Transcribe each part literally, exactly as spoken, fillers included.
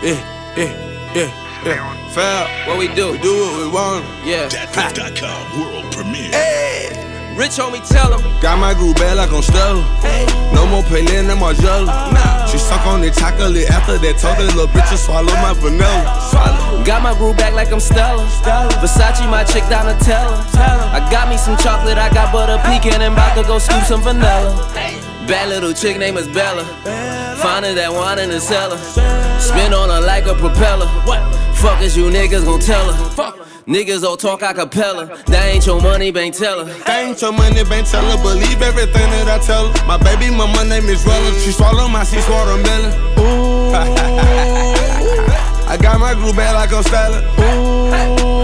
Yeah, yeah, yeah, yeah. Fair, What we do? we do what we want. Yeah. Dat Piff dot com world premiere. Hey, Rich homie, tell him. got my groove bad like I'm Stella. Hey. No more Pele and Margiela. Nah. She suck on the chocolate after that. Told that little bitch to swallow my vanilla. Swallow. Got my groove back like I'm Stella. Stella. Versace, my chick Donatella. I got me some chocolate, I got butter pecan and about to go scoop some vanilla. Bad little chick name is Bella. Finding that wine in the cellar. Spin on her like a propeller. What? Fuck is you niggas gon' tell her? Fuck. Niggas all talk a cappella. That ain't your money, bank teller. That ain't your money, bank teller. Believe everything that I tell her. My baby mama name is Rella. She swallow my seeds, watermelon. Ooh. I got my groove bad like I'm Stella. Ooh.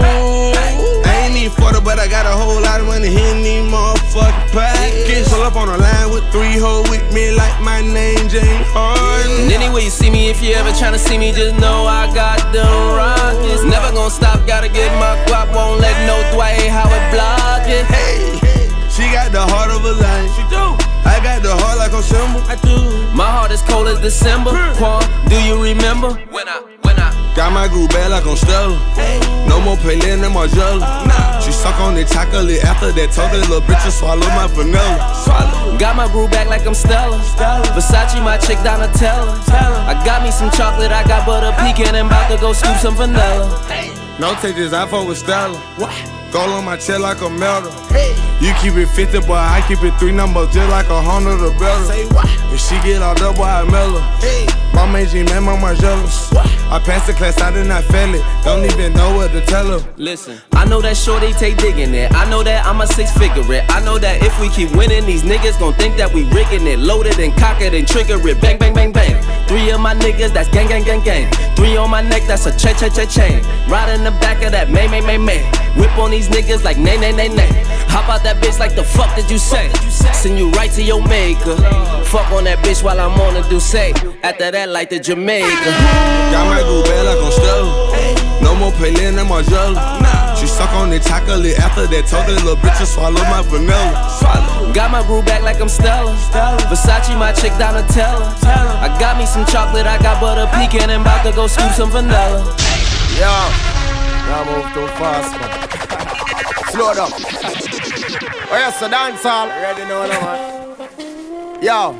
I ain't need forty, but I got a whole lot of money hitting these motherfucking pockets. Pull up on the line with three hoes with me like my name James Harden. And anyway you see me, if you ever tryna see me, just know I got them rockets. Never gon' stop, gotta get my guap. Won't let no Dwight Howard block it. Hey, she got the heart of a lion. She do. I got the heart like a symbol. I do. My heart is cold as December. Quan, do you remember? When I, when I Got my groove bad like I'm Stella. Hey. No more Pele and Margiela. Nah. She suck on the chocolate after that. Told that little bitch to swallow my vanilla. Swallow. Got my groove back like I'm Stella. Stella. Versace, my chick Donatella. I got me some chocolate, I got butter pecan and about to go scoop some vanilla. Hey. No take this, I fuck with Stella. What? Gold on my chest like a medal. Hey. You keep it fifty, boy, I keep it three numbers just like a hundred or better. Say what? If she get all up, boy, I mail her. Hey. My man G, man, mama jealous. What? I passed the class, I did not fail it. Don't even know what to tell her. Listen, I know that shorty take digging it. I know that I'm a six figure it. I know that if we keep winning, these niggas gon' think that we rigging it. Loaded and cock it and trigger it. Bang, bang, bang, bang. Three of my niggas, that's gang, gang, gang, gang. Three on my neck, that's a cha, cha, cha, chain. Ride in the back of that, may, may, may, may. Whip on these niggas like nay, nay, nay, nay. Hop out that bitch like the fuck did you say? Send you right to your maker. Fuck on that bitch while I'm on the do say. After that, like the Jamaica. Got my groove bad like I'm Stella. No more Pele and Margiela. She suck on the chocolate after that. Told that little bitch to swallow my vanilla. Got my groove back like I'm Stella. Versace, my chick Donatella. I got me some chocolate, I got butter pecan and about to go scoop some vanilla. Yo, now move too fast, man. Slow down. Oh yes, a dance hall. Ready now, now, man. Yo,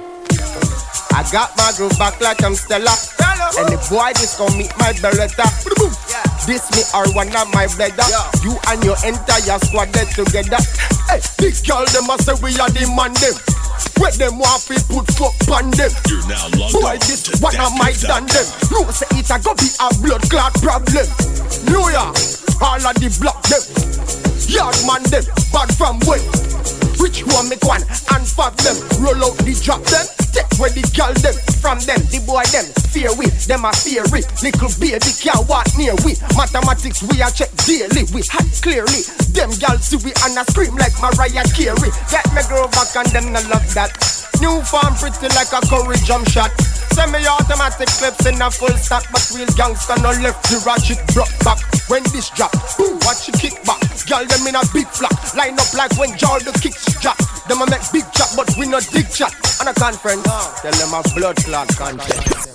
I got my groove back like I'm Stella. And the boy just gon' meet my Beretta. This me or one of my brother. You and your entire squad get together. Hey, big girl them a say we are the man them. Where them want fi put fuck on them. You're now logged Boy, on this to one of my Dat done Piff them. No say it a go be a blood clot problem. New York, all of the block them. Yard man them, bad from way. Which one make one and fuck them. Roll out the drop them. Take where the girl them. From them, the boy them. Fear we, them a theory. Little baby can't walk near we. Mathematics we a check daily. We had clearly. Them girls see we and a scream like Mariah Carey. Get me grow back and them no love that. New farm pretty like a curry jump shot. Semi-automatic clips in a full stack. But real gangster no left the ratchet drop back. When this drop, boom, watch it kick back. Girl them in a big flock. Line up like when Jarl the kicks drop. Them a make big chat but we no dig chat. On a conference, tell them a blood clot content.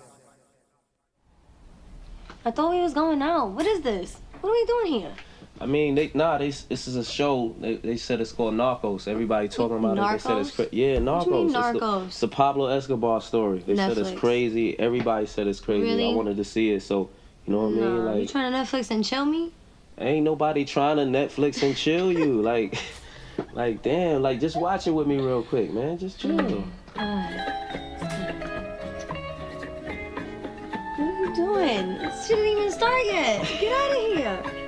I thought we was going out. What is this? What are we doing here? I mean, they nah. They this is a show. They, they said it's called Narcos. Everybody talking about Narcos? it. They said it's cra- yeah, Narcos. What do you mean, It's the, Narcos? it's the Pablo Escobar story. They said it's Netflix. crazy. Everybody said it's crazy. Really? I wanted to see it, so you know what I mean. No, you Like, trying to Netflix and chill me? ain't nobody trying to Netflix and chill you. Like, like damn. Like, just watch it with me real quick, man. Just chill. Mm. God. What are you doing? This shouldn't even start yet. Get out of here.